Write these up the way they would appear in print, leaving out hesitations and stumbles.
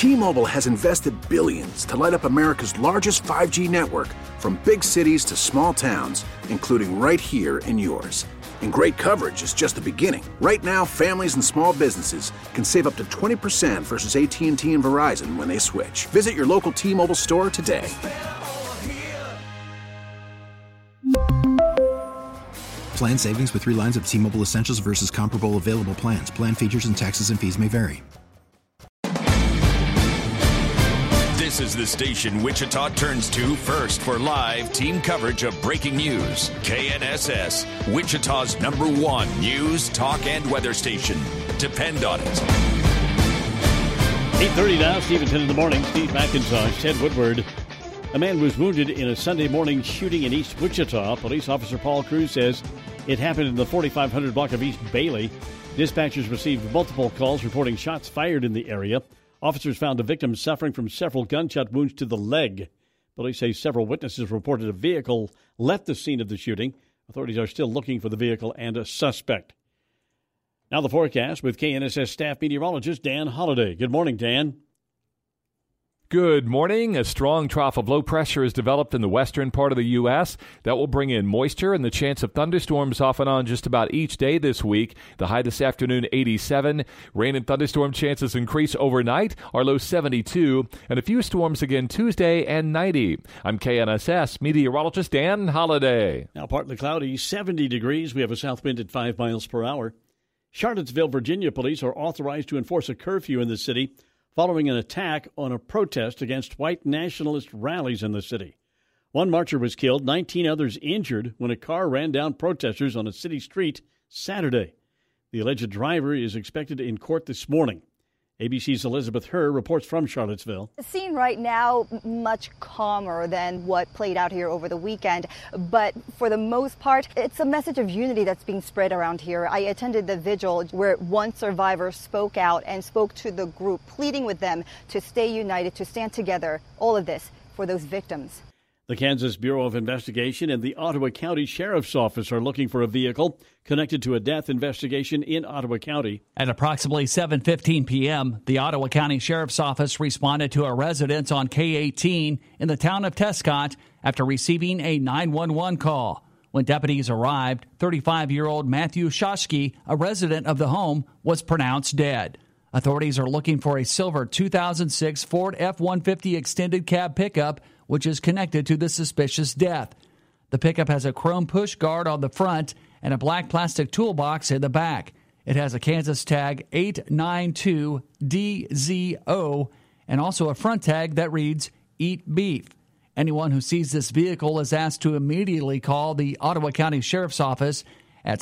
T-Mobile has invested billions to light up America's largest 5G network, from big cities to small towns, including right here in yours. And great coverage is just the beginning. Right now, families and small businesses can save up to 20% versus AT&T and Verizon when they switch. Visit your local T-Mobile store today. Plan savings with 3 lines of T-Mobile Essentials versus comparable available plans. Plan features and taxes and fees may vary. This is the station Wichita turns to first for live team coverage of breaking news. KNSS, Wichita's #1 news, talk, and weather station. Depend on it. 8:30 now, Stephen 10 in the morning. Steve McIntosh, Ted Woodward. A man was wounded in a Sunday morning shooting in East Wichita. Police officer Paul Cruz says it happened in the 4500 block of East Bailey. Dispatchers received multiple calls reporting shots fired in the area. Officers found a victim suffering from several gunshot wounds to the leg. Police say several witnesses reported a vehicle left the scene of the shooting. Authorities are still looking for the vehicle and a suspect. Now the forecast with KNSS staff meteorologist Dan Holliday. Good morning, Dan. Good morning. A strong trough of low pressure is developed in the western part of the U.S. That will bring in moisture and the chance of thunderstorms off and on just about each day this week. The high this afternoon, 87. Rain and thunderstorm chances increase overnight. Our low, 72. And a few storms again Tuesday and 90. I'm KNSS meteorologist Dan Holliday. Now partly cloudy, 70 degrees. We have a south wind at 5 miles per hour. Charlottesville, Virginia police are authorized to enforce a curfew in the city following an attack on a protest against white nationalist rallies in the city. One marcher was killed, 19 others injured when a car ran down protesters on a city street Saturday. The alleged driver is expected in court this morning. ABC's Elizabeth Herr reports from Charlottesville. The scene right now much calmer than what played out here over the weekend, but for the most part, it's a message of unity that's being spread around here. I attended the vigil where one survivor spoke out and spoke to the group, pleading with them to stay united, to stand together, all of this for those victims. The Kansas Bureau of Investigation and the Ottawa County Sheriff's Office are looking for a vehicle connected to a death investigation in Ottawa County. At approximately 7:15 p.m., the Ottawa County Sheriff's Office responded to a residence on K-18 in the town of Tescott after receiving a 911 call. When deputies arrived, 35-year-old Matthew Shoshke, a resident of the home, was pronounced dead. Authorities are looking for a silver 2006 Ford F-150 extended cab pickup, which is connected to the suspicious death. The pickup has a chrome push guard on the front and a black plastic toolbox in the back. It has a Kansas tag 892DZO and also a front tag that reads Eat Beef. Anyone who sees this vehicle is asked to immediately call the Ottawa County Sheriff's Office at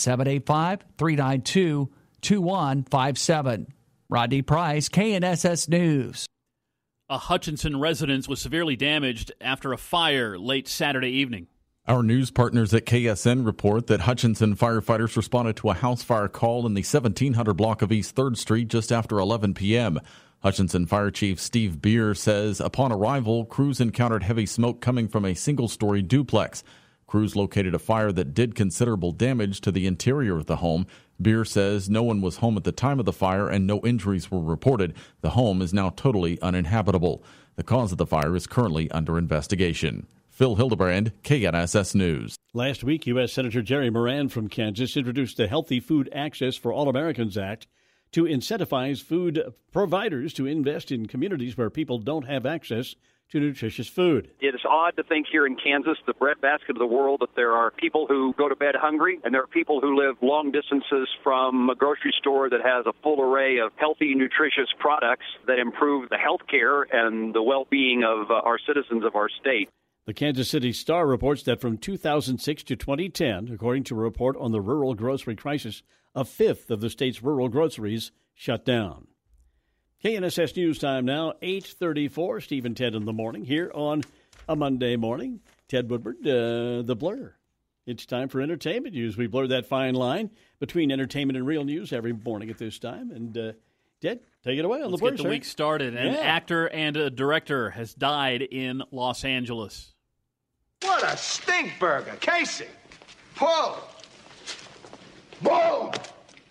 785-392-2157. Rodney Price, KNSS News. A Hutchinson residence was severely damaged after a fire late Saturday evening. Our news partners at KSN report that Hutchinson firefighters responded to a house fire call in the 1700 block of East 3rd Street just after 11 p.m. Hutchinson Fire Chief Steve Beer says upon arrival, crews encountered heavy smoke coming from a single-story duplex. Crews located a fire that did considerable damage to the interior of the home. Beer says no one was home at the time of the fire and no injuries were reported. The home is now totally uninhabitable. The cause of the fire is currently under investigation. Phil Hildebrand, KNSS News. Last week, U.S. Senator Jerry Moran from Kansas introduced the Healthy Food Access for All Americans Act to incentivize food providers to invest in communities where people don't have access to nutritious food. It is odd to think here in Kansas, the breadbasket of the world, that there are people who go to bed hungry, and there are people who live long distances from a grocery store that has a full array of healthy, nutritious products that improve the health care and the well-being of our citizens of our state. The Kansas City Star reports that from 2006 to 2010, according to a report on the rural grocery crisis, a fifth of the state's rural groceries shut down. KNSS News Time now, 8:34. Steve and Ted in the morning here on a Monday morning. Ted Woodward, the blur. It's time for entertainment news. We blur that fine line between entertainment and real news every morning at this time. And Ted, take it away on the blur. Let's get the week started. An actor and a director has died in Los Angeles. What a stink burger. Casey, pull. Boom.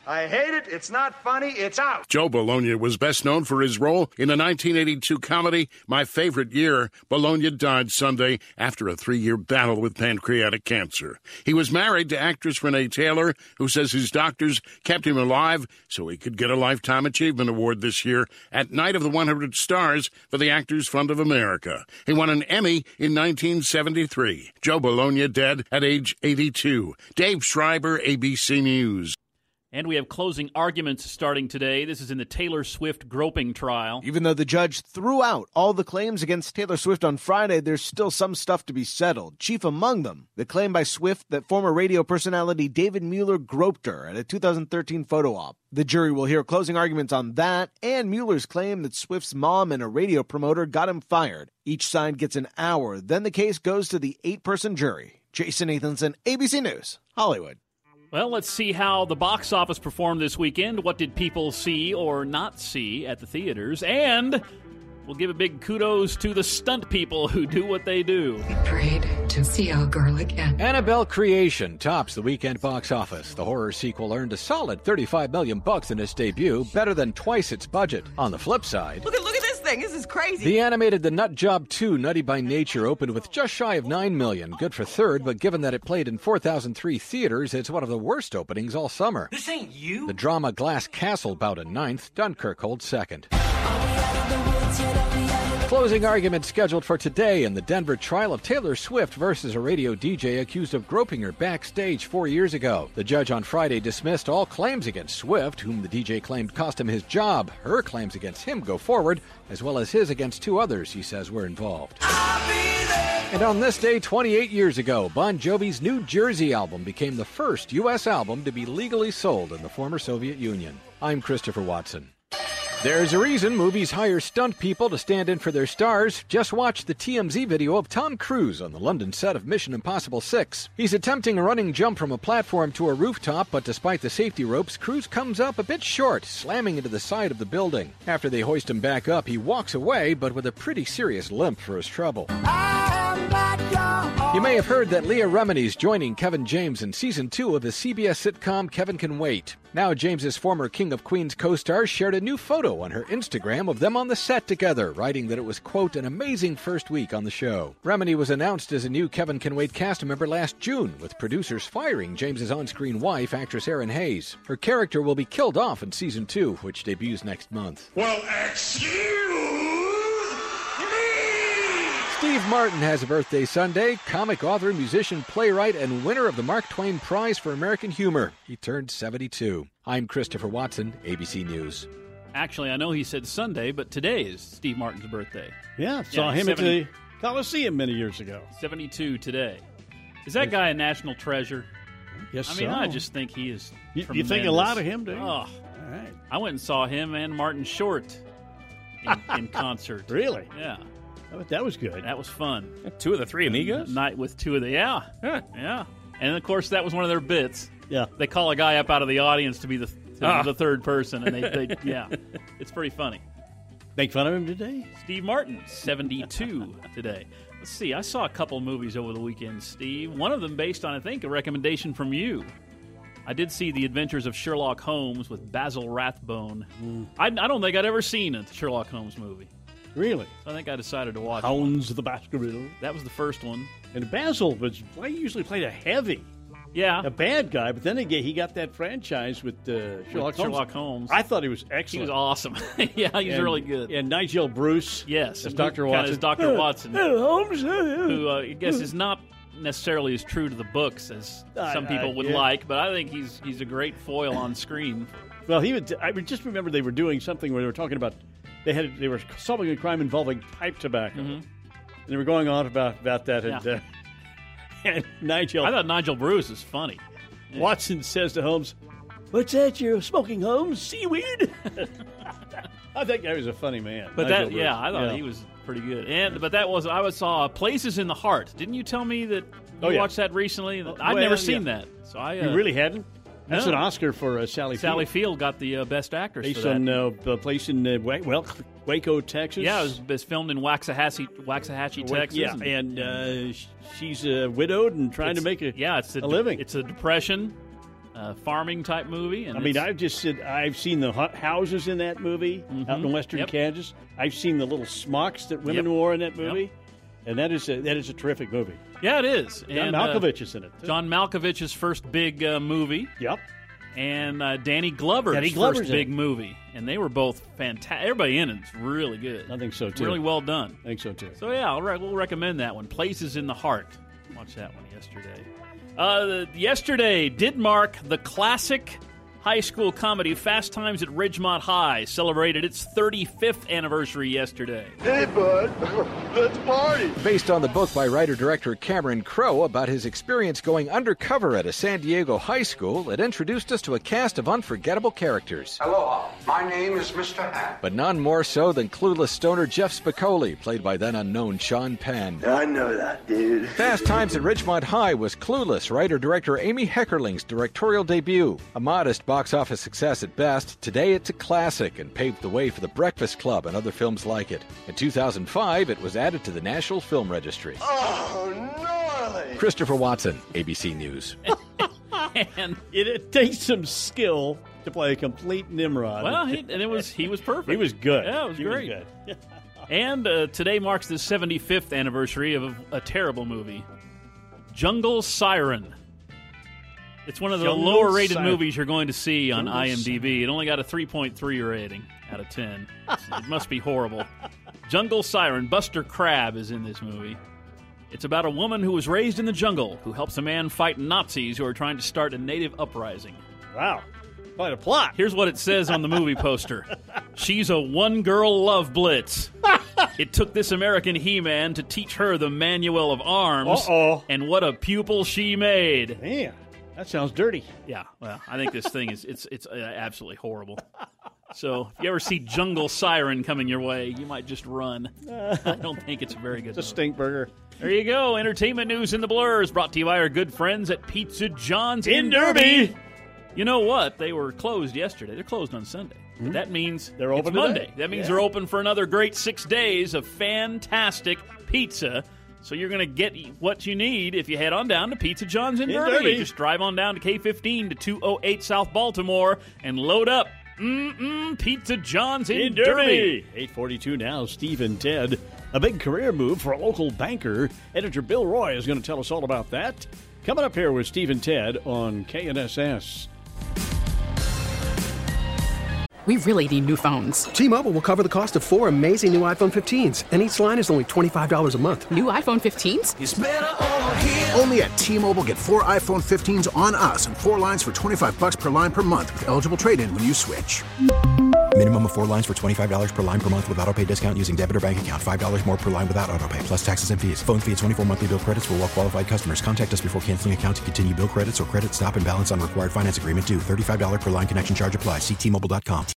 I hate it. It's not funny. It's out. Joe Bologna was best known for his role in the 1982 comedy My Favorite Year. Bologna died Sunday after a 3-year battle with pancreatic cancer. He was married to actress Renee Taylor, who says his doctors kept him alive so he could get a Lifetime Achievement Award this year at Night of the 100 Stars for the Actors Fund of America. He won an Emmy in 1973. Joe Bologna dead at age 82. Dave Schreiber, ABC News. And we have closing arguments starting today. This is in the Taylor Swift groping trial. Even though the judge threw out all the claims against Taylor Swift on Friday, there's still some stuff to be settled. Chief among them, the claim by Swift that former radio personality David Mueller groped her at a 2013 photo op. The jury will hear closing arguments on that and Mueller's claim that Swift's mom and a radio promoter got him fired. Each side gets an hour. Then the case goes to the 8-person jury. Jason Nathanson, ABC News, Hollywood. Well, let's see how the box office performed this weekend. What did people see or not see at the theaters? And we'll give a big kudos to the stunt people who do what they do. We prayed to see our girl again. Annabelle Creation tops the weekend box office. The horror sequel earned a solid $35 million in its debut, better than twice its budget. On the flip side, Look at this thing. This is crazy. the animated The Nut Job 2, Nutty by Nature, opened with just shy of $9 million. Good for third, but given that it played in 4,003 theaters, it's one of the worst openings all summer. This ain't you. The drama Glass Castle bowed in ninth. Dunkirk holds second. Closing argument scheduled for today in the Denver trial of Taylor Swift versus a radio DJ accused of groping her backstage 4 years ago. The judge on Friday dismissed all claims against Swift, whom the DJ claimed cost him his job. Her claims against him go forward, as well as his against 2 others he says were involved. And on this day 28 years ago, Bon Jovi's New Jersey album became the first U.S. album to be legally sold in the former Soviet Union. I'm Christopher Watson. There's a reason movies hire stunt people to stand in for their stars. Just watch the TMZ video of Tom Cruise on the London set of Mission Impossible 6. He's attempting a running jump from a platform to a rooftop, but despite the safety ropes, Cruise comes up a bit short, slamming into the side of the building. After they hoist him back up, he walks away, but with a pretty serious limp for his trouble. You may have heard that Leah Remini's joining Kevin James in Season 2 of the CBS sitcom Kevin Can Wait. Now James's former King of Queens co-star shared a new photo on her Instagram of them on the set together, writing that it was, quote, an amazing first week on the show. Remini was announced as a new Kevin Can Wait cast member last June, with producers firing James's on-screen wife, actress Erin Hayes. Her character will be killed off in Season 2, which debuts next month. Well, excuse Steve Martin has a birthday Sunday. Comic author, musician, playwright, and winner of the Mark Twain Prize for American Humor. He turned 72. I'm Christopher Watson, ABC News. Actually, I know he said Sunday, but today is Steve Martin's birthday. Yeah, saw him at the Coliseum many years ago. 72 today. Is that guy a national treasure? Yes, I mean, so. I just think he is tremendous. You think a lot of him, do you? Oh, all right. I went and saw him and Martin Short in concert. Really? Yeah. That was good. That was fun. 2 of the 3 Amigos? Night with 2 of the, yeah. And, of course, that was one of their bits. Yeah. They call a guy up out of the audience to be the third person, and they yeah. It's pretty funny. Make fun of him today? Steve Martin, 72 today. Let's see. I saw a couple movies over the weekend, Steve. One of them based on, I think, a recommendation from you. I did see The Adventures of Sherlock Holmes with Basil Rathbone. I don't think I'd ever seen a Sherlock Holmes movie. Really? So I think I decided to watch Hounds of the Baskerville. That was the first one. And Basil usually played a heavy. Yeah. A bad guy, but then he got that franchise with Sherlock Holmes. I thought he was excellent. He was awesome. Yeah, he was really good. And Nigel Bruce. Yes. As Dr. Watson. As Dr. Watson. Holmes. Who I guess is not necessarily as true to the books as some people would like, but I think he's a great foil on screen. Well, I just remember they were doing something where they were talking about they were solving a crime involving pipe tobacco. Mm-hmm. And they were going on about that, and, and Nigel. I thought Nigel Bruce is funny. Yeah. Watson says to Holmes, "What's that you're smoking, Holmes? Seaweed?" I think that was a funny man. But I thought he was pretty good. I saw Places in the Heart. Didn't you tell me that you watched that recently? I'd never seen that. So you really hadn't? That's an Oscar for Sally Field. Sally Field got the Best Actress based for that. on the place in Waco, Texas. Yeah, it was filmed in Waxahachie, Texas. Yeah, and she's widowed and trying to make a living. It's a depression. farming type movie. And I've seen the houses in that movie out in western Kansas. I've seen the little smocks that women wore in that movie, and that is a terrific movie. Yeah, it is. John Malkovich is in it, too. John Malkovich's first big movie. Yep. And Danny Glover's first big movie. And they were both fantastic. Everybody in it's really good. I think so, too. Really well done. I think so, too. So, yeah, we'll recommend that one. Places in the Heart. Watched that one yesterday. Yesterday did mark the classic high school comedy Fast Times at Ridgemont High. Celebrated its 35th anniversary yesterday. Hey, bud, let's party. Based on the book by writer-director Cameron Crowe about his experience going undercover at a San Diego high school, it introduced us to a cast of unforgettable characters. Aloha, my name is Mr. Hat. But none more so than clueless stoner Jeff Spicoli, played by then unknown Sean Penn. I know that, dude. Fast Times at Ridgemont High was Clueless writer-director Amy Heckerling's directorial debut. A modest box office success at best, today it's a classic and paved the way for The Breakfast Club and other films like it. In 2005, it was added to the National Film Registry. Oh, gnarly! Christopher Watson, ABC News. And it takes some skill to play a complete Nimrod. Well, he was perfect. He was good. Yeah, it was great. Was good. And today marks the 75th anniversary of a terrible movie, Jungle Siren. It's one of the lower-rated movies you're going to see on IMDb. It only got a 3.3 rating out of 10. It must be horrible. Jungle Siren. Buster Crabbe is in this movie. It's about a woman who was raised in the jungle who helps a man fight Nazis who are trying to start a native uprising. Wow. Quite a plot. Here's what it says on the movie poster. She's a one-girl love blitz. It took this American He-Man to teach her the manual of arms. Uh-oh. And what a pupil she made. Man. That sounds dirty. Yeah, well, I think this thing is it's absolutely horrible. So if you ever see Jungle Siren coming your way, you might just run. I don't think it's a very good. It's a stink burger. There you go. Entertainment news in the blurs, brought to you by our good friends at Pizza John's in Derby. You know what? They were closed yesterday. They're closed on Sunday. But that means they're open Monday. Today. That means they're open for another great 6 days of fantastic pizza. So you're going to get what you need if you head on down to Pizza John's in Derby. Just drive on down to K15 to 208 South Baltimore and load up. Pizza John's in Derby. 8:42 now, Steve and Ted. A big career move for a local banker. Editor Bill Roy is going to tell us all about that. Coming up here with Steve and Ted on KNSS. We really need new phones. T-Mobile will cover the cost of 4 amazing new iPhone 15s, and each line is only $25 a month. New iPhone 15s? It's better over here. Only at T-Mobile, get 4 iPhone 15s on us and 4 lines for $25 per line per month with eligible trade-in when you switch. Minimum of 4 lines for $25 per line per month with autopay discount using debit or bank account. $5 more per line without autopay, plus taxes and fees. Phone fee at 24 monthly bill credits for well-qualified customers. Contact us before canceling account to continue bill credits or credit stop and balance on required finance agreement due. $35 per line connection charge applies. See T-Mobile.com.